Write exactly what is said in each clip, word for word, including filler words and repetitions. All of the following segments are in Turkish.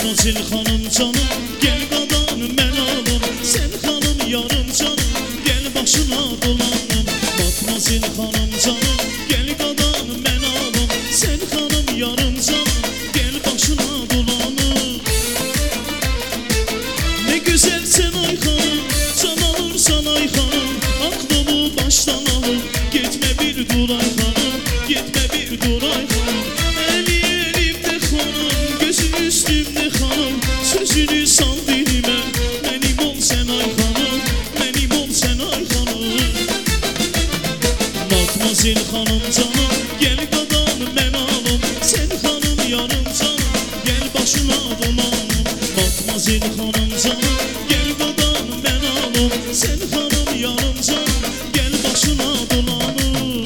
Matmazel hanım canım, gel qadanım mən alım. Sen hanım yarım canım, gel başına dolanım. Matmazel hanım canım, gel qadanım mən alım. Sen hanım yarım canım, gel başına dolanım. Ne güzel sen ay hanım, can alırsan ay hanım. Aklımı baştan alır, gitme bir dur ay hanım. Gitme bir dur ay hanım. Eli elimde hanım, gözü üstümde hanım. Sözünü sal dilime, benim ol sen ay hanım. Benim ol sen ay hanım. Matmazel hanım canım, gel qadanım mən alım. Sen hanım yarım canım, gel başına dolanım. Matmazel hanım canım, gel qadanım mən alım. Sen hanım yarım canım, gel başına dolanım.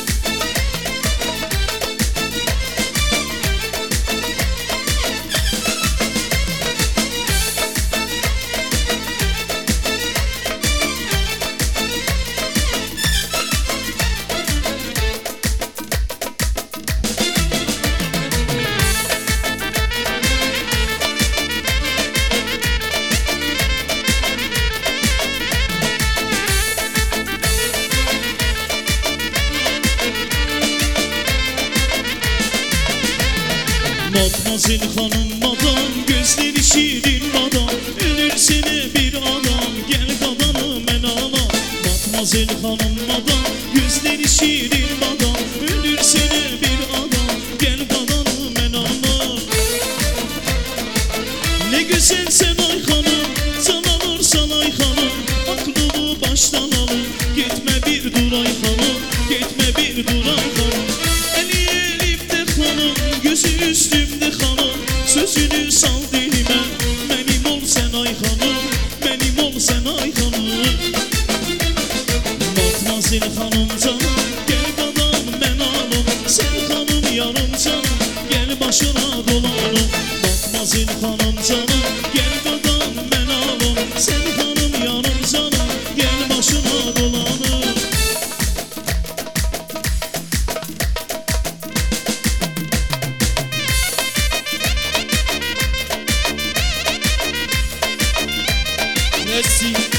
Matmazel hanım madam, gözleri şirin madam. Ölür seni bir adam, gel qadanım mən alam. Matmazel hanım madam, gözleri şirin madam. Ölür seni bir adam, gel qadanım mən alam. Ne güzel sen ay hanım, can alırsan ay hanım. Aklımı baştan alır, gitme bir dur ay hanım. Gitme bir dur ay hanım. Eli elimde hanım, gözü üstümde hanım. Sözünü sal dilime, benim ol sen ay hanım. Benim ol sen ay hanım. Matmazel hanım canım, gel qadanım mən alım. Sen hanım yarım canım, gel başına dolanım. Matmazel hanım canım, gel qadanım mən alım. Sen hanım yarım canım, gel başına dolanım. Merci.